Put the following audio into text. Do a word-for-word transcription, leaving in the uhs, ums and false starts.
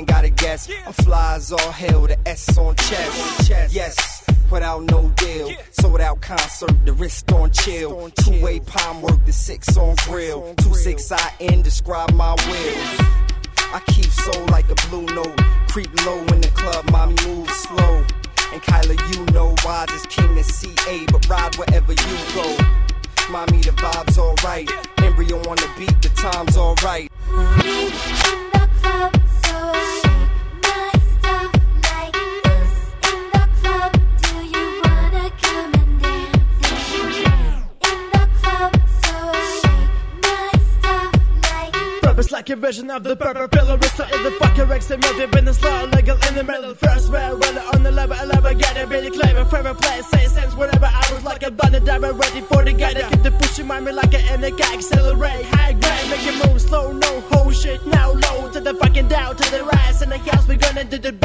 ain't gotta guess. I'm fly as all hell, the S on chest. Yes, without no deal. Sold out concert, the wrist on chill. Two-way palm work, the six on grill. Two six I N, describe my will. I keep soul like a blue note. Creep low in the club, mommy move slow. And Kyla, you know why this king is C A, but ride wherever you go. Mommy, the vibe's alright. Embryo on the beat, the time's alright. In the club, so shake my stuff like this. In the club, do you wanna come and dance? In the club, so shake my stuff like this. Purpose like a vision of the purple pillar. It's still in the fucking Rex and movie. Been a slow, legal in the middle. First rare, well on the level, eleven, get it, really clever. Favorite place, say sense whenever I was like a bunny diver, ready for the guy to keep the pushing mind me like an N K. Accelerate, high grade, make it move slow, no whole shit now low to the fucking down to the rise. In the house, we gonna do the